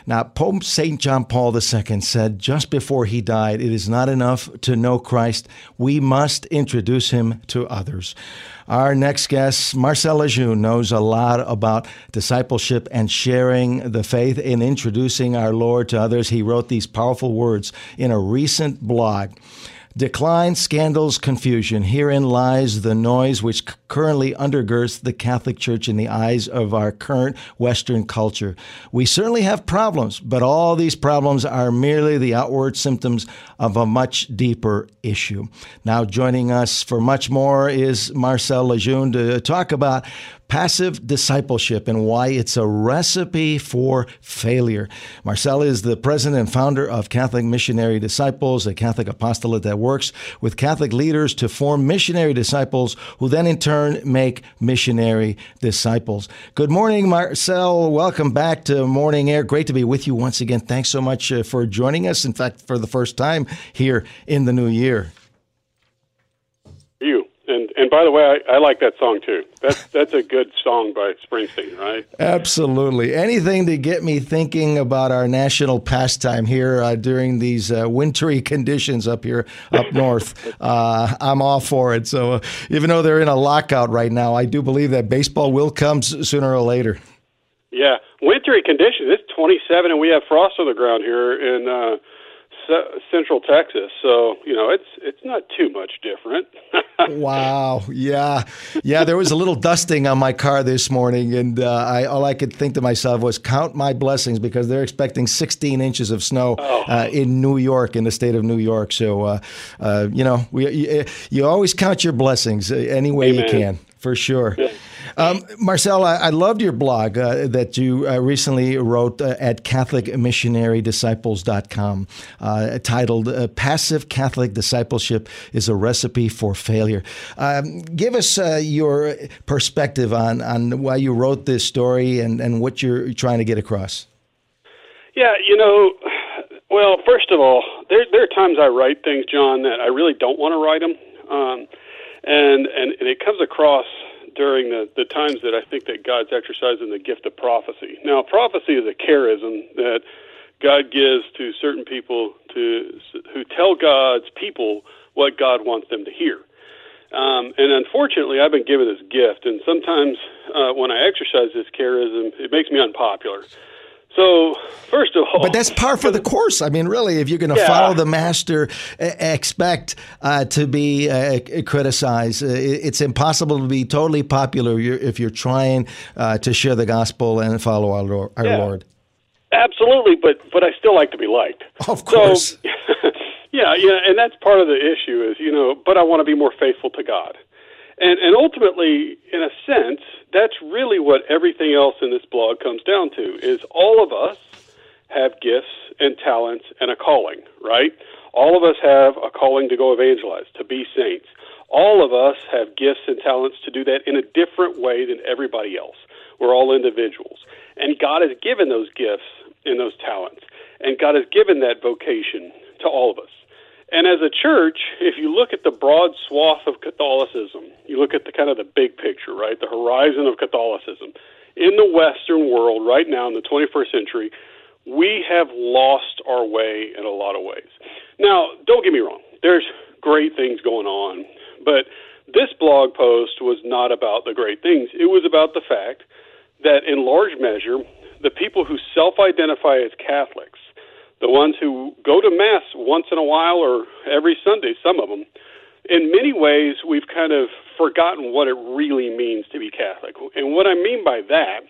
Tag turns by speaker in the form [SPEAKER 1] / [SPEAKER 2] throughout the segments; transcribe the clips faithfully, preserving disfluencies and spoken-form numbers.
[SPEAKER 1] Now, Pope Saint John Paul the Second said just before he died, it is not enough to know Christ. We must introduce him to others. Our next guest, Marcel Lejeune, knows a lot about discipleship and sharing the faith in introducing our Lord to others. He wrote these powerful words in a recent blog. Decline, scandals, confusion. Herein lies the noise which currently undergirds the Catholic Church in the eyes of our current Western culture. We certainly have problems, but all these problems are merely the outward symptoms of a much deeper issue. Now, joining us for much more is Marcel Lejeune to talk about passive discipleship and why it's a recipe for failure. Marcel is the president and founder of Catholic Missionary Disciples, a Catholic apostolate that works with Catholic leaders to form missionary disciples who then in turn make missionary disciples. Good morning, Marcel. Welcome back to Morning Air. Great to be with you once again. Thanks so much uh, for joining us. In fact, for the first time here in the new year.
[SPEAKER 2] You. And and by the way, I, I like that song too. That's that's a good song by Springsteen, right?
[SPEAKER 1] Absolutely. Anything to get me thinking about our national pastime here uh, during these uh, wintry conditions up here up north. Uh, I'm all for it. So uh, even though they're in a lockout right now, I do believe that baseball will come s- sooner or later.
[SPEAKER 2] Yeah, wintry conditions. It's twenty-seven, and we have frost on the ground here in uh, c- Central Texas. So you know, it's it's not too much different.
[SPEAKER 1] Wow. Yeah. Yeah. There was a little dusting on my car this morning, and uh, I, all I could think to myself was count my blessings because they're expecting sixteen inches of snow
[SPEAKER 2] oh.
[SPEAKER 1] uh, in New York, in the state of New York. So, uh, uh, you know, we, you, you always count your blessings any way
[SPEAKER 2] Amen.
[SPEAKER 1] you can, for sure.
[SPEAKER 2] Yeah.
[SPEAKER 1] Um, Marcel, I, I loved your blog uh, that you uh, recently wrote uh, at Catholic Missionary Disciples dot com, uh, titled uh, Passive Catholic Discipleship is a Recipe for Failure. Um, give us uh, your perspective on, on why you wrote this story and, and what you're trying to get across.
[SPEAKER 2] Yeah, you know, well, first of all, there, there are times I write things, John, that I really don't want to write them. Um, and, and, and it comes across during the, the times that I think that God's exercising the gift of prophecy. Now, prophecy is a charism that God gives to certain people to who tell God's people what God wants them to hear. Um, and unfortunately, I've been given this gift, and sometimes uh, when I exercise this charism, it makes me unpopular. So, first of all...
[SPEAKER 1] But that's par for the course. I mean, really, if you're going to
[SPEAKER 2] yeah.
[SPEAKER 1] follow the master, expect uh, to be uh, criticized. Uh, it's impossible to be totally popular if you're trying uh, to share the gospel and follow our Lord. Our
[SPEAKER 2] yeah.
[SPEAKER 1] Lord.
[SPEAKER 2] Absolutely, but but I still like to be liked.
[SPEAKER 1] Of course.
[SPEAKER 2] So, yeah, yeah, and that's part of the issue is, you know, but I want to be more faithful to God. And and ultimately, in a sense, that's really what everything else in this blog comes down to, is all of us have gifts and talents and a calling, right? All of us have a calling to go evangelize, to be saints. All of us have gifts and talents to do that in a different way than everybody else. We're all individuals. And God has given those gifts and those talents. And God has given that vocation to all of us. And as a church, if you look at the broad swath of Catholicism, you look at the kind of the big picture, right, the horizon of Catholicism, in the Western world right now in the twenty-first century, we have lost our way in a lot of ways. Now, don't get me wrong, there's great things going on, but this blog post was not about the great things. It was about the fact that in large measure, the people who self-identify as Catholics, the ones who go to Mass once in a while or every Sunday, some of them, in many ways we've kind of forgotten what it really means to be Catholic. And what I mean by that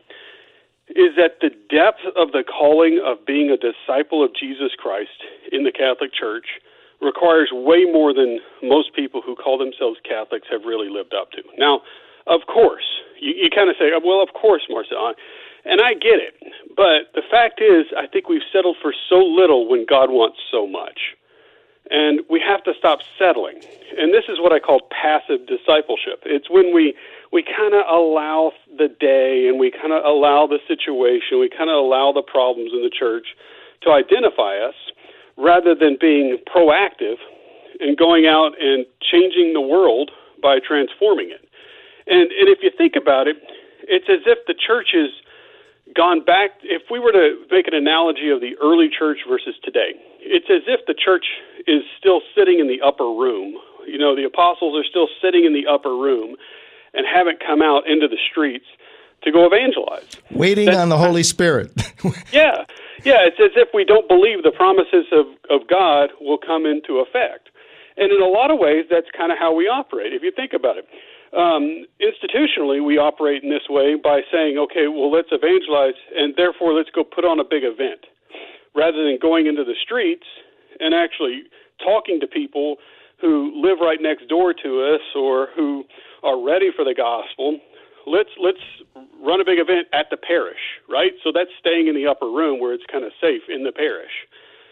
[SPEAKER 2] is that the depth of the calling of being a disciple of Jesus Christ in the Catholic Church requires way more than most people who call themselves Catholics have really lived up to. Now, of course, you, you kind of say, well, of course, Marcel, and I get it. But the fact is, I think we've settled for so little when God wants so much. And we have to stop settling. And this is what I call passive discipleship. It's when we, we kind of allow the day and we kind of allow the situation, we kind of allow the problems in the church to identify us rather than being proactive and going out and changing the world by transforming it. And, and if you think about it, it's as if the church is gone back, if we were to make an analogy of the early church versus today, it's as if the church is still sitting in the upper room. You know, the apostles are still sitting in the upper room and haven't come out into the streets to go evangelize.
[SPEAKER 1] Waiting
[SPEAKER 2] That's,
[SPEAKER 1] on the Holy Spirit.
[SPEAKER 2] yeah. Yeah, it's as if we don't believe the promises of, of God will come into effect. And in a lot of ways, that's kind of how we operate, if you think about it. Um, institutionally, we operate in this way by saying, okay, well, let's evangelize, and therefore let's go put on a big event. Rather than going into the streets and actually talking to people who live right next door to us or who are ready for the gospel, let's let's run a big event at the parish, right? So that's staying in the upper room where it's kind of safe in the parish.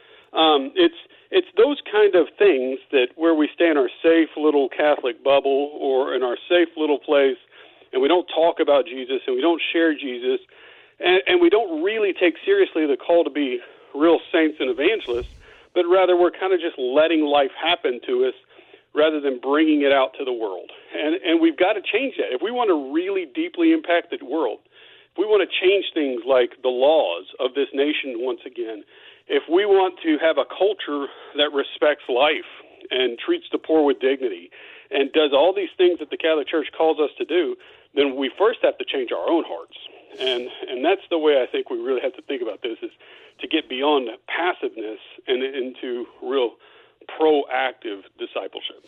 [SPEAKER 2] Um, it's it's those kind of things that where we stay in our safe little Catholic bubble or in our safe little place, and we don't talk about Jesus and we don't share Jesus, and, and we don't really take seriously the call to be real saints and evangelists, but rather we're kind of just letting life happen to us rather than bringing it out to the world. And and we've got to change that. If we want to really deeply impact the world, if we want to change things like the laws of this nation once again, if we want to have a culture that respects life and treats the poor with dignity and does all these things that the Catholic Church calls us to do, then we first have to change our own hearts. And and that's the way I think we really have to think about this, is to get beyond passiveness and into real proactive discipleship.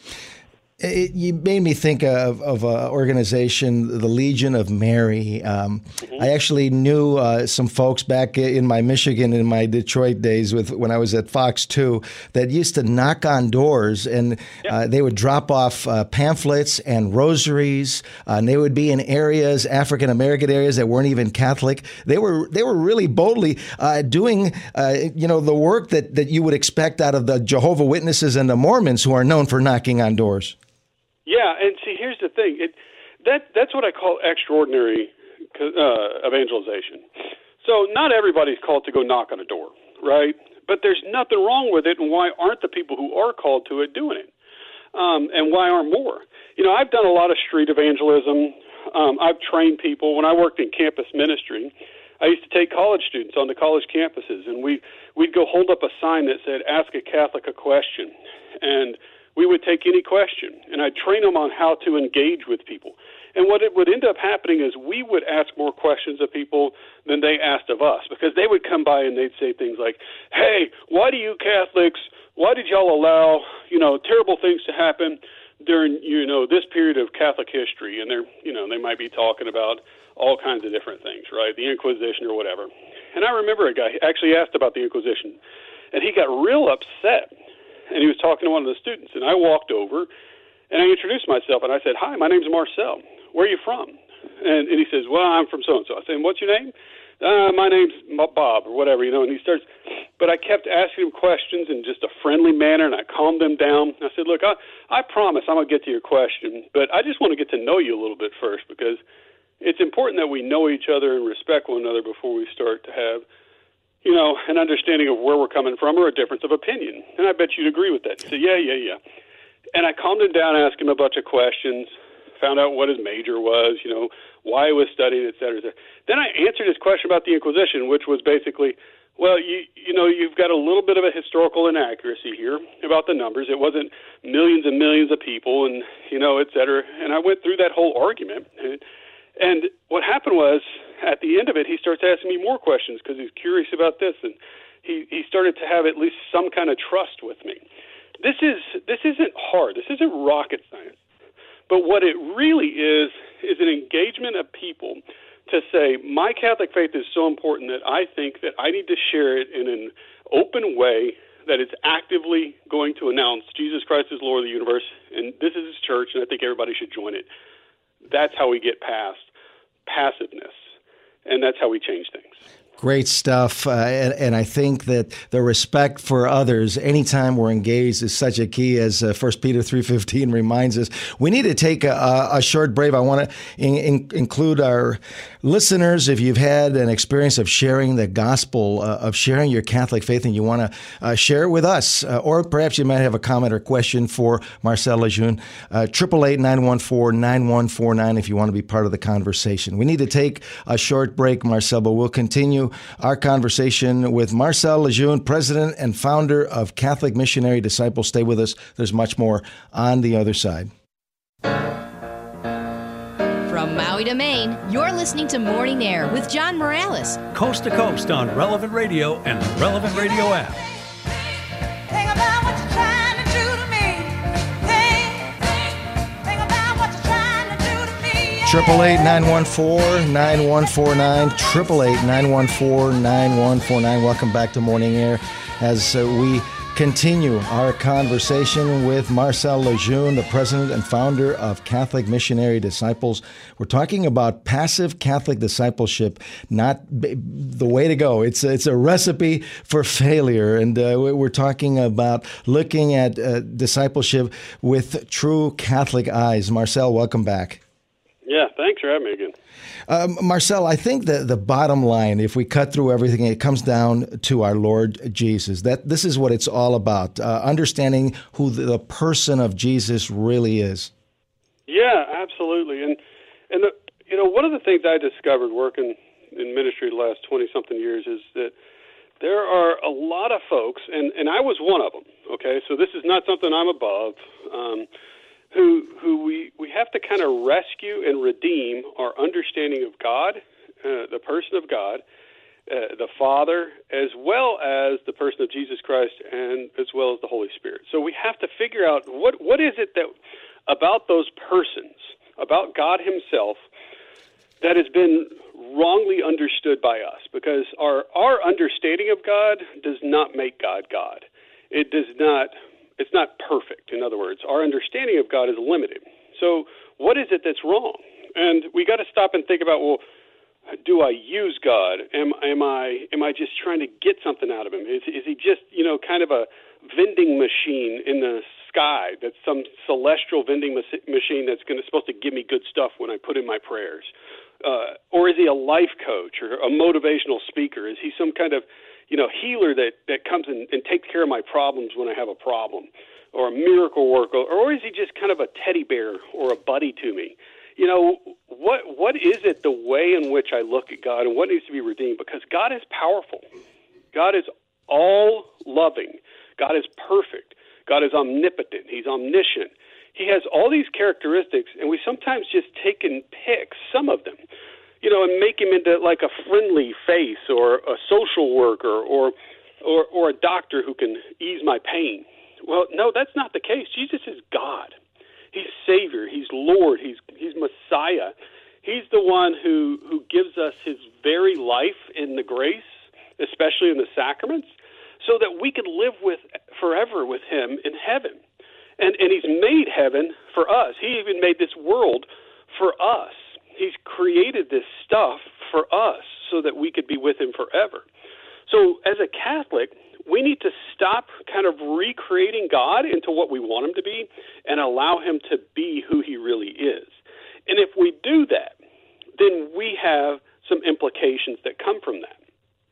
[SPEAKER 1] It, you made me think of, of an organization, the Legion of Mary. Um, mm-hmm. I actually knew uh, some folks back in my Michigan, in my Detroit days, with when I was at Fox two, that used to knock on doors, and yeah. uh, they would drop off uh, pamphlets and rosaries, uh, and they would be in areas, African American areas that weren't even Catholic. They were they were really boldly uh, doing, uh, you know, the work that that you would expect out of the Jehovah's Witnesses and the Mormons, who are known for knocking on doors.
[SPEAKER 2] Yeah, and see, here's the thing. It, that That's what I call extraordinary uh, evangelization. So not everybody's called to go knock on a door, right? But there's nothing wrong with it, and why aren't the people who are called to it doing it? Um, and why aren't more? You know, I've done a lot of street evangelism. Um, I've trained people. When I worked in campus ministry, I used to take college students on the college campuses, and we, we'd go hold up a sign that said, "Ask a Catholic a question." And we would take any question, and I'd train them on how to engage with people. And what it would end up happening is we would ask more questions of people than they asked of us, because they would come by and they'd say things like, "Hey, why do you Catholics, why did y'all allow, you know, terrible things to happen during, you know, this period of Catholic history?" And they're, you know, they might be talking about all kinds of different things, right? The Inquisition or whatever. And I remember a guy actually asked about the Inquisition, and he got real upset. And he was talking to one of the students, and I walked over, and I introduced myself, and I said, "Hi, my name's Marcel. Where are you from?" And, and he says, "Well, I'm from so-and-so." I said, "What's your name?" Uh, "My name's Bob," or whatever, you know, and he starts, but I kept asking him questions in just a friendly manner, and I calmed him down. I said, "Look, I, I promise I'm going to get to your question, but I just want to get to know you a little bit first, because it's important that we know each other and respect one another before we start to have, you know, an understanding of where we're coming from or a difference of opinion." And I bet you'd agree with that. He said, "Yeah, yeah, yeah." And I calmed him down, asked him a bunch of questions, found out what his major was, you know, why he was studying, et cetera, et cetera. Then I answered his question about the Inquisition, which was basically, well, you you know, you've got a little bit of a historical inaccuracy here about the numbers. It wasn't millions and millions of people and, you know, et cetera. And I went through that whole argument. And, and what happened was, at the end of it, he starts asking me more questions because he's curious about this, and he, he started to have at least some kind of trust with me. This is this isn't hard. This isn't rocket science. But what it really is is an engagement of people to say, my Catholic faith is so important that I think that I need to share it in an open way that it's actively going to announce Jesus Christ is Lord of the universe, and this is his church, and I think everybody should join it. That's how we get past passiveness. And that's how we change things.
[SPEAKER 1] Great stuff. Uh, and, and I think that the respect for others, anytime we're engaged, is such a key, as uh, First Peter three fifteen reminds us. We need to take a, a short break. I want to in, in, include our listeners. If you've had an experience of sharing the gospel, uh, of sharing your Catholic faith, and you want to uh, share it with us, uh, or perhaps you might have a comment or question for Marcel Lejeune, eight eight eight, nine one four, nine one four nine if you want to be part of the conversation. We need to take a short break, Marcel, but we'll continue our conversation with Marcel Lejeune, president and founder of Catholic Missionary Disciples. Stay with us. There's much more on the other side.
[SPEAKER 3] From Maui to Maine, you're listening to Morning Air with John Morales.
[SPEAKER 4] Coast to coast on Relevant Radio and the Relevant Radio app.
[SPEAKER 5] Think about what you're trying to do to me. Think, think, think about what you're trying to do to me.
[SPEAKER 1] Triple eight nine one four nine one four nine. Triple eight nine one four nine one four nine. Welcome back to Morning Air as uh, we continue our conversation with Marcel Lejeune, the president and founder of Catholic Missionary Disciples. We're talking about passive Catholic discipleship, not b- the way to go. It's it's a recipe for failure, and uh, we're talking about looking at uh, discipleship with true Catholic eyes. Marcel, welcome back.
[SPEAKER 2] Yeah, thanks for having me again.
[SPEAKER 1] Um, Marcel, I think that the bottom line, if we cut through everything, it comes down to our Lord Jesus. That this is what it's all about, uh, understanding who the, the person of Jesus really is.
[SPEAKER 2] Yeah, absolutely. And, and the, you know, one of the things I discovered working in ministry the last twenty-something years is that there are a lot of folks, and, and I was one of them, okay? So this is not something I'm above, um, who who we, we have to kind of rescue and redeem our understanding of God, uh, the person of God, uh, the Father, as well as the person of Jesus Christ, and as well as the Holy Spirit. So we have to figure out what what is it that about those persons, about God himself, that has been wrongly understood by us, because our our understanding of God does not make God God. It does not It's not perfect. In other words, our understanding of God is limited. So what is it that's wrong? And we got to stop and think about, well, do I use God? Am, am I am I just trying to get something out of him? Is, is he just, you know, kind of a vending machine in the sky? That's some celestial vending machine that's going to supposed to give me good stuff when I put in my prayers? Uh, or is he a life coach or a motivational speaker? Is he some kind of you know, healer that, that comes in and takes care of my problems when I have a problem, or a miracle worker, or is he just kind of a teddy bear or a buddy to me? You know, what what is it, the way in which I look at God, and what needs to be redeemed? Because God is powerful. God is all-loving. God is perfect. God is omnipotent. He's omniscient. He has all these characteristics, and we sometimes just take and pick some of them, you know, and make him into like a friendly face, or a social worker, or, or or a doctor who can ease my pain. Well, no, that's not the case. Jesus is God. He's Savior. He's Lord. He's he's Messiah. He's the one who, who gives us his very life in the grace, especially in the sacraments, so that we can live with forever with him in heaven. And and he's made heaven for us. He even made this world for us. He's created this stuff for us so that we could be with him forever. So as a Catholic, we need to stop kind of recreating God into what we want him to be and allow him to be who he really is. And if we do that, then we have some implications that come from that.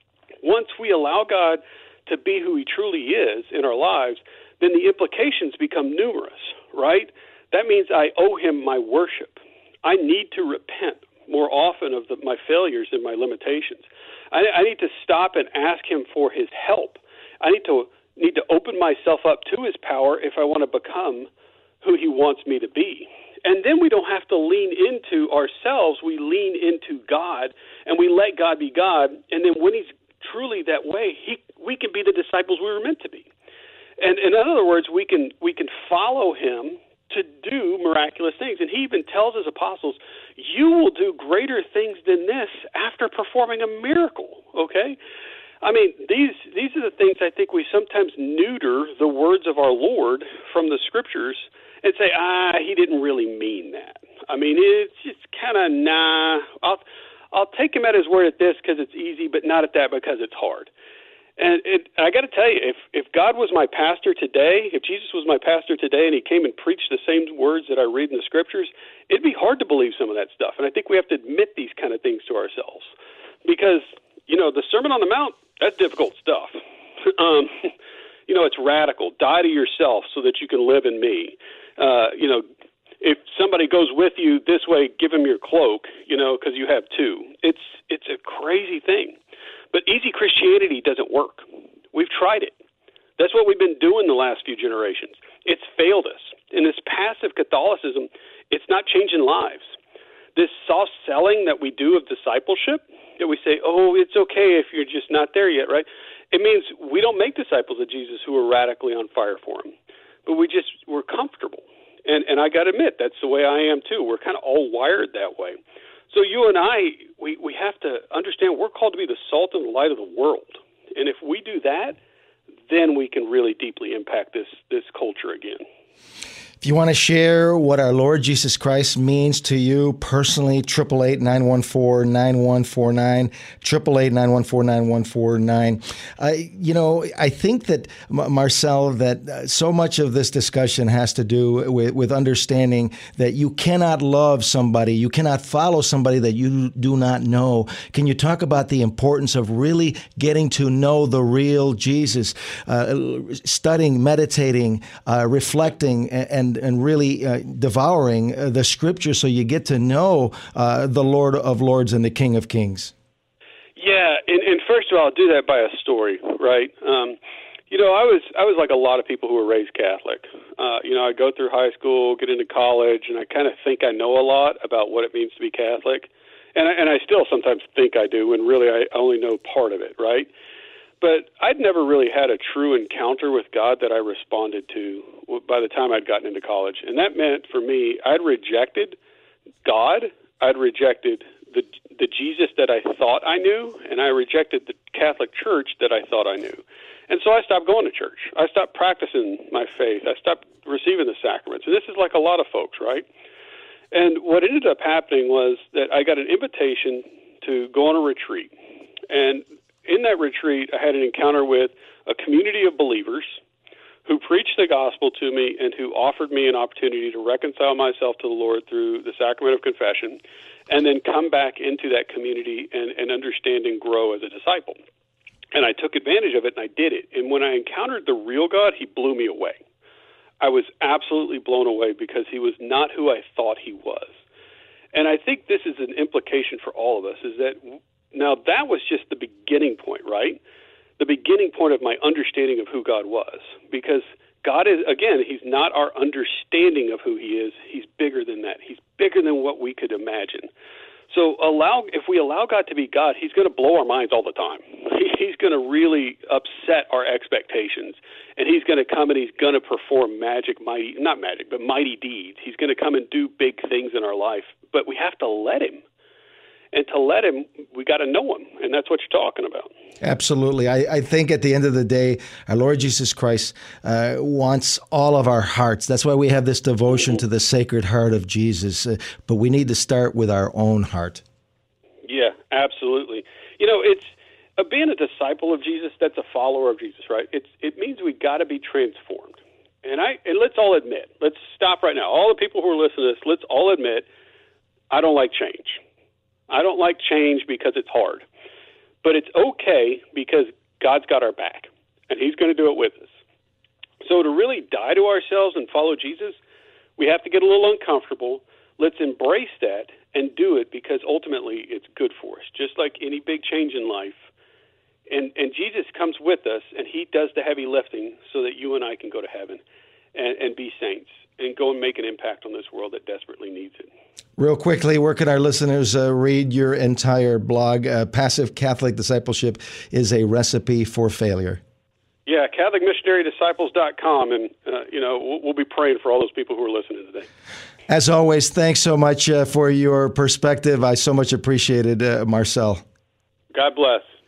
[SPEAKER 2] Once we allow God to be who he truly is in our lives, then the implications become numerous, right? That means I owe him my worship. I need to repent more often of the, my failures and my limitations. I, I need to stop and ask him for his help. I need to need to open myself up to his power if I want to become who he wants me to be. And then we don't have to lean into ourselves. We lean into God, and we let God be God. And then when he's truly that way, he we can be the disciples we were meant to be. And, and in other words, we can we can follow him to do miraculous things. And he even tells his apostles, you will do greater things than this after performing a miracle, okay? I mean, these these are the things I think we sometimes neuter the words of our Lord from the Scriptures and say, ah, he didn't really mean that. I mean, it's just kind of, nah, I'll, I'll take him at his word at this because it's easy, but not at that because it's hard. And it, I got to tell you, if, if God was my pastor today, if Jesus was my pastor today and he came and preached the same words that I read in the scriptures, it'd be hard to believe some of that stuff. And I think we have to admit these kind of things to ourselves because, you know, the Sermon on the Mount, that's difficult stuff. um, you know, it's radical. Die to yourself so that you can live in me. Uh, you know, if somebody goes with you this way, give him your cloak, you know, because you have two. It's it's a crazy thing. But easy Christianity doesn't work. We've tried it. That's what we've been doing the last few generations. It's failed us. And this passive Catholicism, it's not changing lives. This soft selling that we do of discipleship, that we say, oh, it's okay if you're just not there yet, right? It means we don't make disciples of Jesus who are radically on fire for him. But we just, we're comfortable. And and I got to admit, that's the way I am too. We're kind of all wired that way. So you and I, we, we have to understand we're called to be the salt and the light of the world. And if we do that, then we can really deeply impact this this culture again.
[SPEAKER 1] If you want to share what our Lord Jesus Christ means to you personally, eight eight eight, nine one four, nine one four nine, eight eight eight, nine one four, nine one four nine. Uh, you know, I think that, Marcel, that uh, so much of this discussion has to do with, with understanding that you cannot love somebody, you cannot follow somebody that you do not know. Can you talk about the importance of really getting to know the real Jesus, uh, studying, meditating, uh, reflecting, and And, and really uh, devouring uh, the scripture so you get to know uh, the Lord of Lords and the King of Kings?
[SPEAKER 2] Yeah, and, and first of all, I'll do that by a story, right? Um, you know, I was I was like a lot of people who were raised Catholic. Uh, you know, I go through high school, get into college, and I kind of think I know a lot about what it means to be Catholic. And I, and I still sometimes think I do, and really I only know part of it, right? But I'd never really had a true encounter with God that I responded to by the time I'd gotten into college. And that meant for me, I'd rejected God, I'd rejected the the Jesus that I thought I knew, and I rejected the Catholic Church that I thought I knew. And so I stopped going to church. I stopped practicing my faith. I stopped receiving the sacraments. And this is like a lot of folks, right? And what ended up happening was that I got an invitation to go on a retreat. And in that retreat, I had an encounter with a community of believers who preached the gospel to me and who offered me an opportunity to reconcile myself to the Lord through the sacrament of confession and then come back into that community and, and understand and grow as a disciple. And I took advantage of it, and I did it. And when I encountered the real God, he blew me away. I was absolutely blown away because he was not who I thought he was. And I think this is an implication for all of us, is that now that was just the beginning point, right? The beginning point of my understanding of who God was. Because God is, again, he's not our understanding of who he is. He's bigger than that. He's bigger than what we could imagine. So allow, if we allow God to be God, he's going to blow our minds all the time. He's going to really upset our expectations. And he's going to come and he's going to perform magic, mighty, not magic, but mighty deeds. He's going to come and do big things in our life. But we have to let him. And to let him, we got to know him. And that's what you're talking about.
[SPEAKER 1] Absolutely. I, I think at the end of the day, our Lord Jesus Christ uh, wants all of our hearts. That's why we have this devotion mm-hmm. to the Sacred Heart of Jesus. Uh, but we need to start with our own heart.
[SPEAKER 2] Yeah, absolutely. You know, it's uh, being a disciple of Jesus, that's a follower of Jesus, right? It's It means we got to be transformed. And I and let's all admit, let's stop right now. All the people who are listening to this, let's all admit, I don't like change. I don't like change because it's hard. But it's okay because God's got our back, and he's going to do it with us. So to really die to ourselves and follow Jesus, we have to get a little uncomfortable. Let's embrace that and do it because ultimately it's good for us, just like any big change in life. And, and Jesus comes with us, and he does the heavy lifting so that you and I can go to heaven and, and be saints and go and make an impact on this world that desperately needs it.
[SPEAKER 1] Real quickly, where can our listeners uh, read your entire blog? Uh, Passive Catholic Discipleship is a recipe for failure.
[SPEAKER 2] Yeah, Catholic Missionary Disciples dot com, and uh, you know we'll, we'll be praying for all those people who are listening today.
[SPEAKER 1] As always, thanks so much uh, for your perspective. I so much appreciated, uh, Marcel.
[SPEAKER 2] God bless.